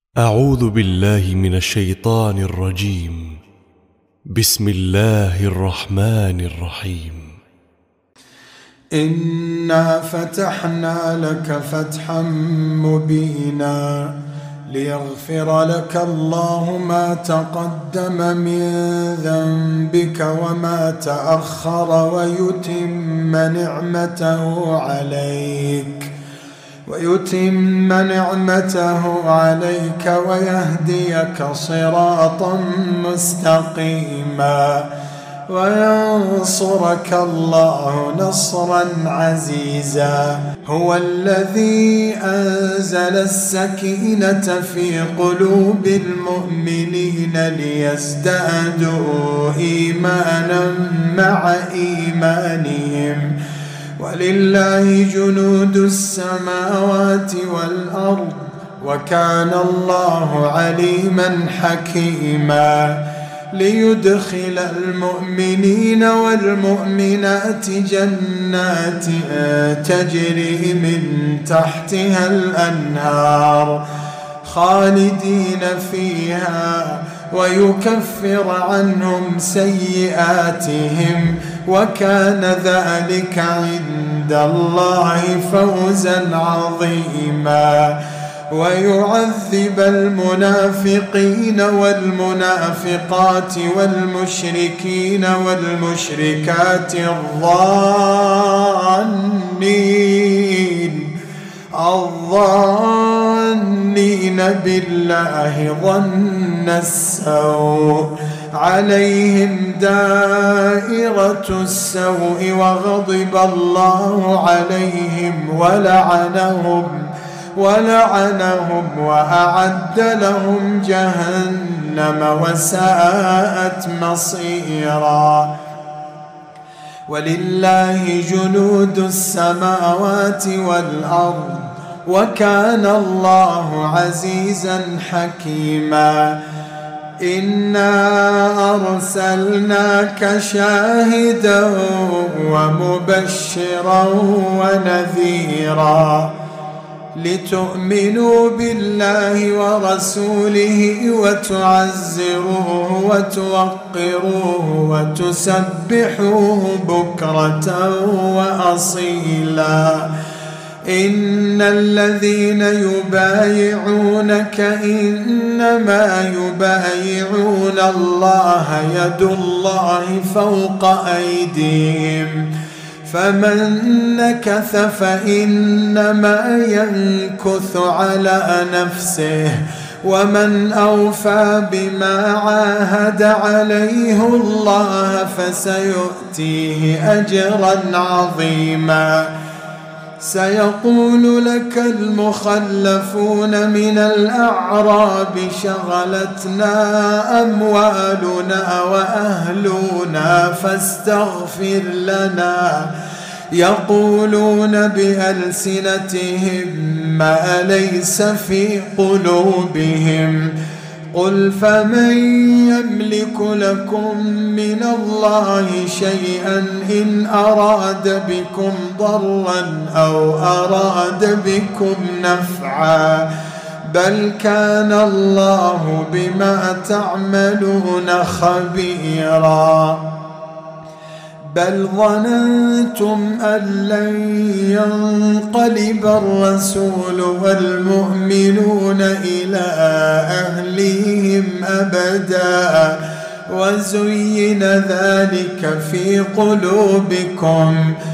أعوذ بالله من الشيطان الرجيم. بسم الله الرحمن الرحيم. إنا فتحنا لك فتحا مبينا ليغفر لك الله ما تقدم من ذنبك وما تأخر ويتم نعمته عليك ويهديك صراطا مستقيما وينصرك الله نصرا عزيزا. هو الذي أنزل السكينة في قلوب المؤمنين ليزدادوا إيمانا مع إيمانهم ولله جنود السماوات والأرض وكان الله عليما حكيما. ليدخل المؤمنين والمؤمنات جنات تجري من تحتها الأنهار خالدين فيها ويكفر عنهم سيئاتهم وكان ذلك عند الله فوزا عظيما. ويعذب المنافقين والمنافقات والمشركين والمشركات الظانين بالله ظن السوء عليهم دائرة السوء وغضب الله عليهم ولعنهم وأعد لهم جهنم وساءت مصيرا. ولله جنود السماوات والأرض وكان الله عزيزا حكيما. إنا أرسلناك شاهدا ومبشرا ونذيرا لتؤمنوا بالله ورسوله وتعزروه وتوقروه وتسبحوه بكرة وأصيلا. إن الذين يبايعونك إنما يبايعون الله يد الله فوق أيديهم فمن نكث فإنما ينكث على نفسه ومن أوفى بما عاهد عليه الله فسيؤتيه أجرا عظيما. سيقول لك المخلفون من الأعراب شغلتنا أموالنا وأهلنا فاستغفر لنا يقولون بألسنتهم ما ليس في قلوبهم قل فمن يملك لكم من الله شيئا إن أراد بكم ضرا أو أراد بكم نفعا بل كان الله بما تعملون خبيرا. بل ظننتم أن لن ينقلب الرسول والمؤمنون إلى أهليهم أبدا وزين ذلك في قلوبكم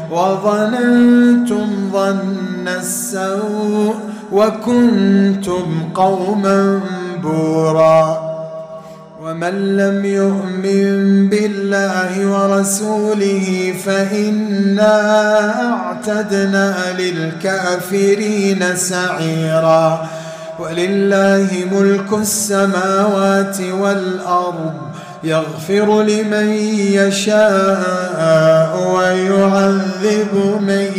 وظننتم ظن السوء وكنتم قوما بورا. ومن لم يؤمن بالله ورسوله فإنا أعتدنا للكافرين سعيرا. ولله ملك السماوات والأرض يغفر لمن يشاء ويعذب من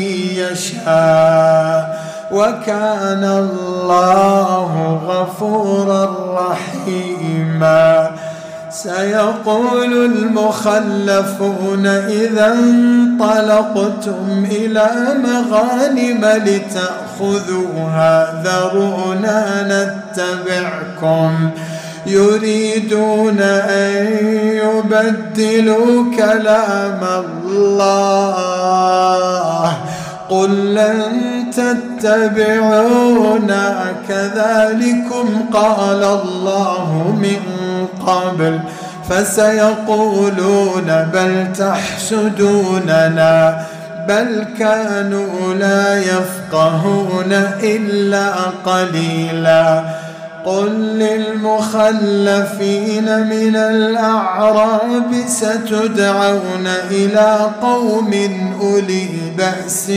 يشاء وكان الله غفورا رحيما. سيقول المخلفون إذا انطلقتم إلى مغانم لتأخذوها خذوها ذرونا نتبعكم يريدون أن يبدلوا كلام الله قل لن تتبعونا كذلكم قال الله من قبل فسيقولون بل تحسدوننا بل كانوا لا يفقهون إلا قليلا قل للمخلفين من الأعراب ستدعون إلى قوم أولي بأس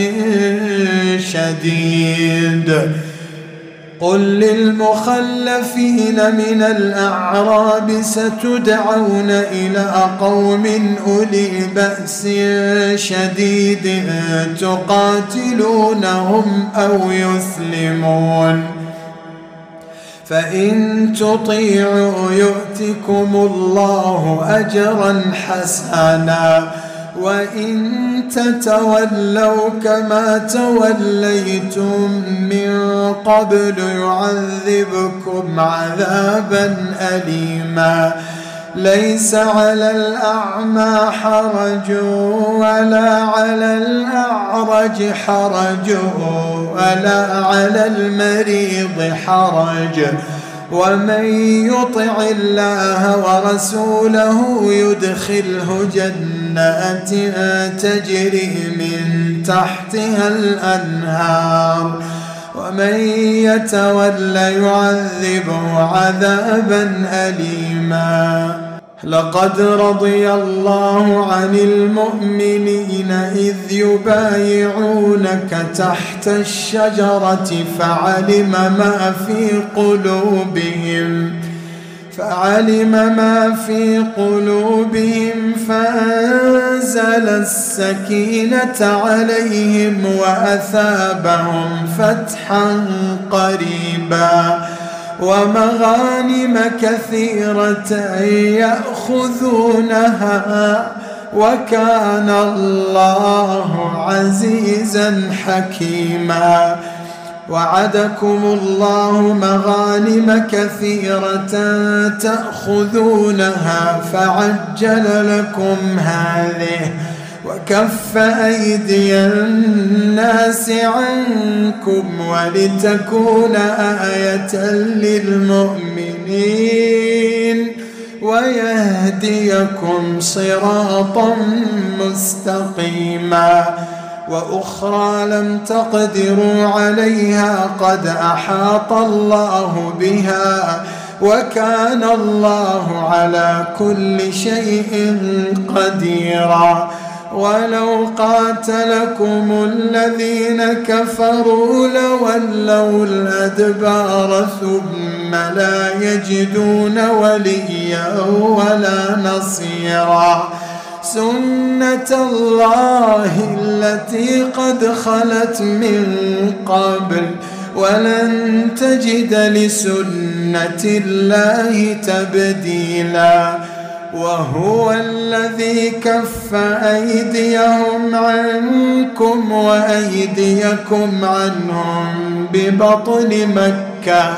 شديد قل للمخلفين من الأعراب ستدعون إلى قوم أولي بأس شديد تقاتلونهم أو يسلمون فإن تطيعوا يؤتكم الله أجرا حسنا وإن تتولوا كما توليتم من قبل يعذبكم عذابا أليما ليس على الأعمى حرج ولا على الأعرج حرج ولا على المريض حرج ومن يطع الله ورسوله يدخله جنات تجري من تحتها الأنهار ومن يتولى يعذبه عذابا أليما لقد رضي الله عن المؤمنين إذ يبايعونك تحت الشجرة فعلم ما في قلوبهم فأنزل السكينة عليهم وأثابهم فتحا قريبا ومغانم كثيرة يأخذونها وكان الله عزيزا حكيما وعدكم الله مغانم كثيرة تأخذونها فعجل لكم هذه وكف أيدي الناس عنكم ولتكون آية للمؤمنين ويهديكم صراطا مستقيما وأخرى لم تقدروا عليها قد أحاط الله بها وكان الله على كل شيء قديرا ولو قاتلكم الذين كفروا لولوا الأدبار ثم لا يجدون وليا ولا نصيرا سنة الله التي قد خلت من قبل ولن تجد لسنة الله تبديلا وهو الذي كف أيديهم عنكم وأيديكم عنهم ببطن مكة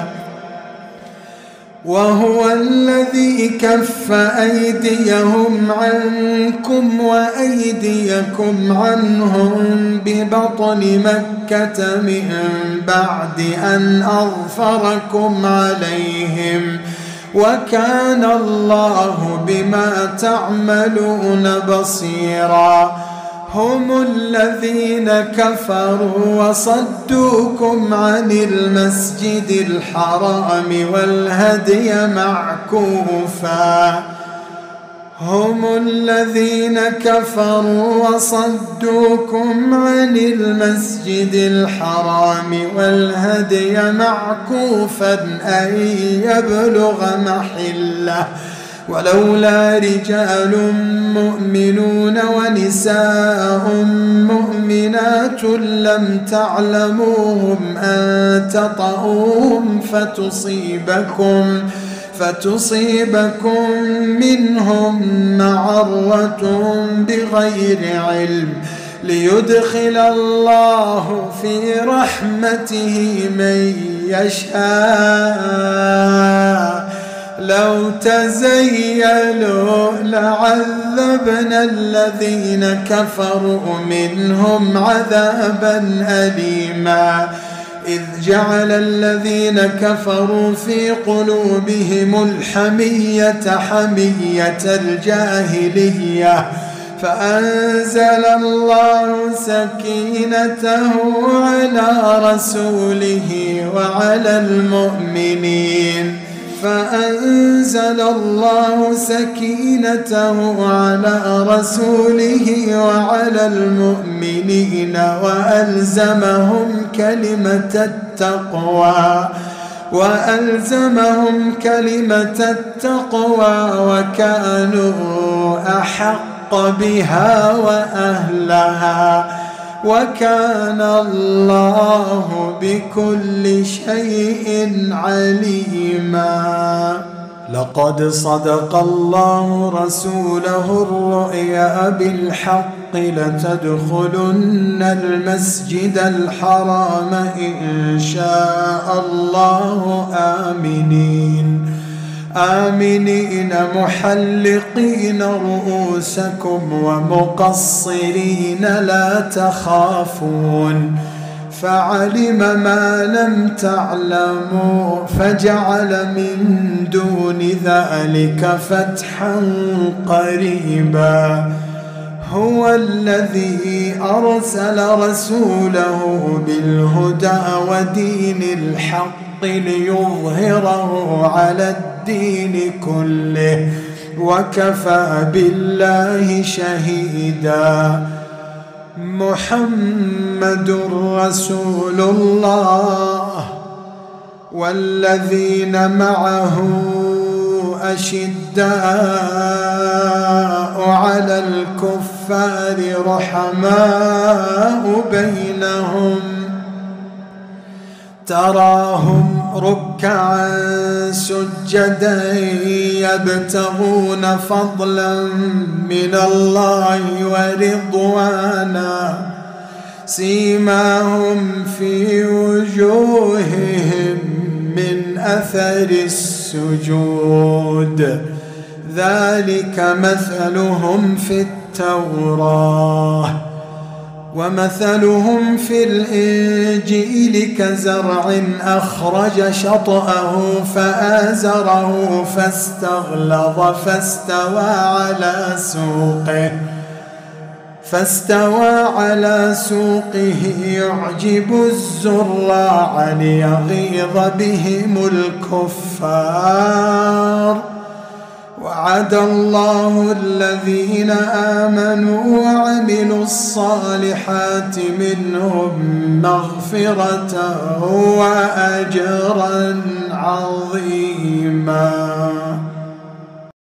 وهو الذي كف أيديهم عنكم وأيديكم عنهم ببطن مكة من بعد أن أظفركم عليهم وكان الله بما تعملون بصيرا هم الذين كفروا وصدوكم عن المسجد الحرام والهدي معكوفا هم الذين كفروا وصدوكم عن المسجد الحرام والهدي معكوفا أن يبلغ محله ولولا رجال مؤمنون ونساء مؤمنات لم تعلموهم أن تطؤوهم فتصيبكم منهم معرة بغير علم ليدخل الله في رحمته من يشاء. لو تزيلوا لعذبنا الذين كفروا منهم عذابا أليما. إذ جعل الذين كفروا في قلوبهم الحمية حمية الجاهلية فأنزل الله سكينته على رسوله وعلى المؤمنين فأنزل الله سكينته على رسوله وعلى المؤمنين وألزمهم كلمة التقوى وكانوا أحق بها وأهلها وكان الله بكل شيء عليما. لقد صدق الله رسوله الرؤيا بالحق لتدخلن المسجد الحرام إن شاء الله آمنين محلقين رؤوسكم ومقصرين لا تخافون فعلم ما لم تعلموا فجعل من دون ذلك فتحا قريبا. هو الذي أرسل رسوله بالهدى ودين الحق ليظهره على الدين كله وكفى بالله شهيدا. محمد رسول الله والذين معه أشداء على الكفار رحماء بينهم تراهم ركعا سجدا يبتغون فضلا من الله ورضوانا سيماهم في وجوههم من أثر السجود ذلك مثلهم في التوراة ومثلهم في الإنجيل كزرع أخرج شطأه فآزره فاستغلظ فاستوى على سوقه يعجب الزراع ليغيظ بهم الكفار. وعد الله الذين آمنوا وعملوا الصالحات منهم مغفرة وأجرا عظيما.